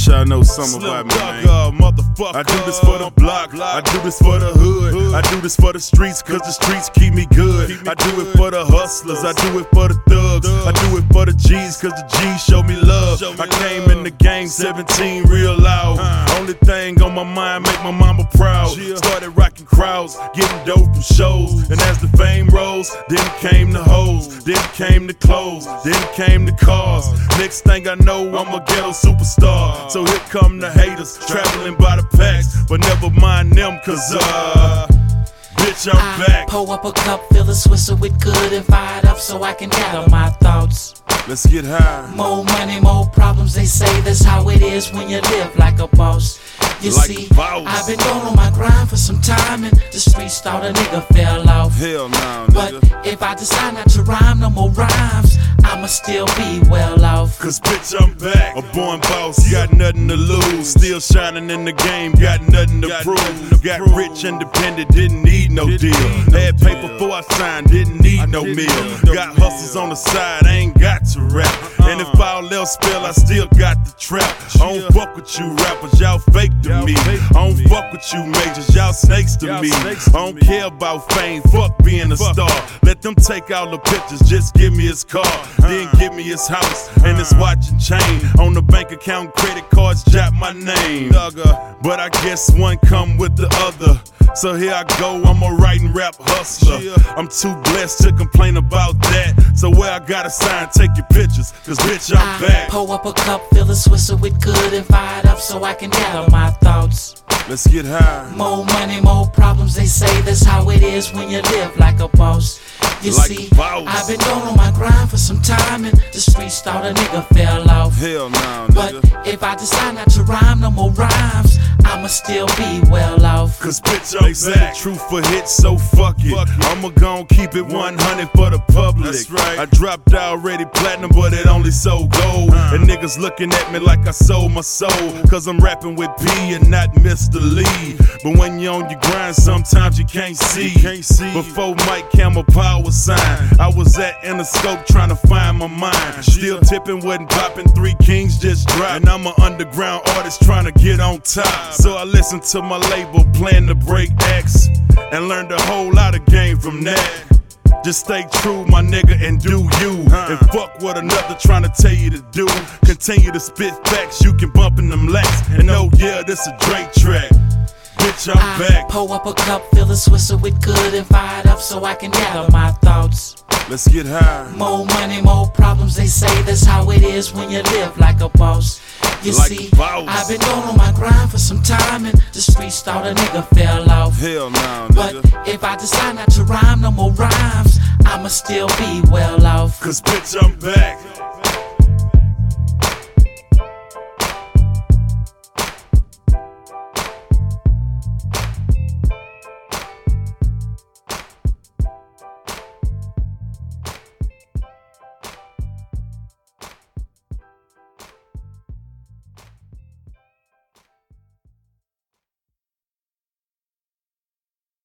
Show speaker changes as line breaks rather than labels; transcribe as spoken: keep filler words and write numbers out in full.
let y'all know something about me, man.
Motherfucker.
I do this for the block, I do this for the hood, I do this for the streets, cause the streets keep me good. I do it for the hustlers, I do it for the thugs, I do it for the G's, cause the G's show me love. I came in the game seventeen real loud. Only thing on my mind make my mama proud. Started rocking crowds, getting dope from shows, and as the fame rose, then came the hoes, then came the clothes, then came the cars. Next thing I know, I'm a ghetto superstar. So here come the haters, traveling by the packs, but never mind them, cause uh bitch, I'm
I
back.
Pour up a cup, fill a swisher with good and fired up so I can gather my thoughts.
Let's get high.
More money, more problems, they say that's how it is when you live like a boss. You
Like
see,
a boss.
I've been going on my grind for some time and the streets thought a nigga fell off.
Hell no,
But
nigga.
if I decide not to rhyme no more rhymes, I'ma still be well off.
Cause bitch, I'm back. A born boss, got nothing to lose. Still shining in the game, got nothing to prove. Got rich, independent, didn't need no deal. Had paper before I signed, didn't need no meal. Got hustles on the side, I ain't got to rap. And if all else spill, I still got the trap. I don't fuck with you rappers, y'all fake to me. I don't fuck with you majors, y'all snakes to me. I don't care about fame, fuck being a star. Let them take all the pictures, just give me his car. Then give me his house and his watch and chain. On the bank account, credit cards, jot my name. But I guess one come with the other. So here I go, I'm a writing rap hustler. I'm too blessed to complain about that. So where I got a sign, take your pictures, cause bitch, I'm
I
back.
pour up a cup, fill a swisher with good and fired up so I can gather my thoughts.
Let's get high.
More money, more problems, they say that's how it is when you live like a boss. You
Like
see,
a boss.
I've been going on my grind for some time and the streets thought a nigga fell off.
Hell no,
But
nigga.
if I decide not to rhyme no more rhymes, I'ma still be well off.
Cause bitch, I'm back. Truth for hits, so fuck it. I'ma gon' keep it one hundred for the public. That's right. I dropped already platinum, but it only sold gold. And niggas looking at me like I sold my soul. Cause I'm rapping with P and not Mister Lee. But when you're on your grind, sometimes you can't see. Can't see. Before Mike Camel Power sign, I was at Interscope trying to find my mind. Still tipping, wasn't popping, Three Kings just dropped. And I'm an underground artist trying to get on top. So I listened to my label, plan to break X, and learned a whole lot of game from that. Just stay true, my nigga, and do you. And fuck what another trying to tell you to do. Continue to spit facts, you can bump in them laps. And oh yeah, this a Drake track. Bitch, I'm
I
back.
pour up a cup, fill a swisher with good and fired up so I can gather my thoughts.
Let's get high.
More money, more problems, they say that's how it is when you live like a boss. You
Like
see,
a boss.
I've been going on my grind for some time and the streets thought a nigga fell off.
Hell no,
But
nigga.
if I decide not to rhyme no more rhymes, I'ma still be well off.
Cause bitch, I'm back.